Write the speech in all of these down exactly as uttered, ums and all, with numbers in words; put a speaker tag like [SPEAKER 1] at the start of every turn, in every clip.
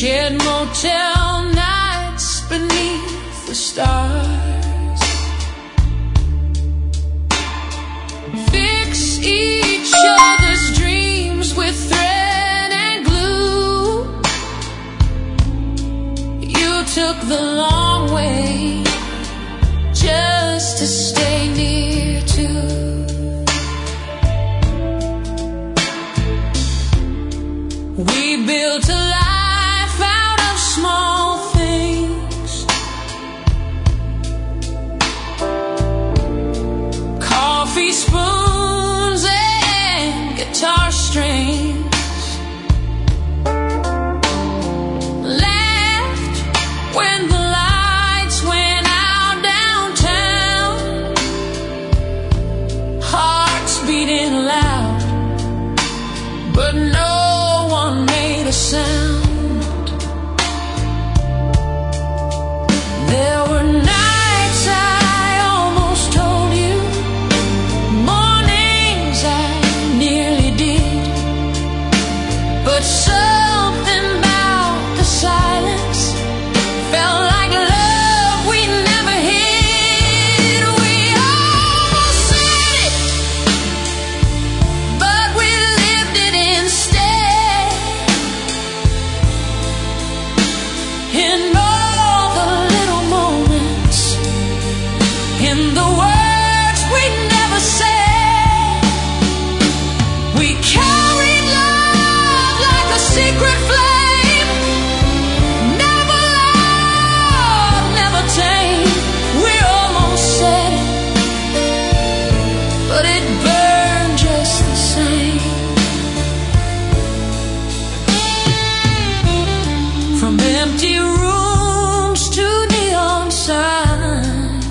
[SPEAKER 1] shared motel nights beneath the stars. Fix each other's dreams with thread and glue. You took the long way just to stay near to. We built a life out of small things. Coffee spoons and guitar strings. Laughed when the lights went out downtown. Hearts beating loud, but no sound. There were nights I almost told you, mornings I nearly did, but something about the silence felt like love we never hid. We almost said it, but we lived it instead. In all the little moments, in the words we never said, we carried love like a secret flame. Never loud, never tame. We almost said it, but it burned just the same. From empty rooms to neon signs,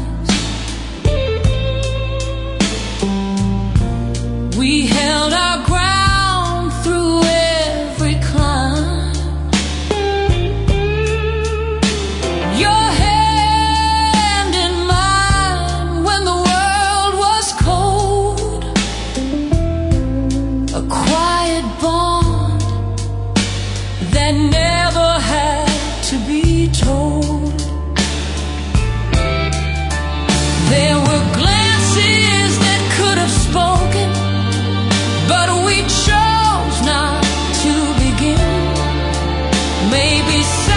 [SPEAKER 1] we held our ground through every climb. Your hand in mine when the world was cold. A quiet bond that never had to be told. There were glances that could have spoken, but we chose not to begin. Maybe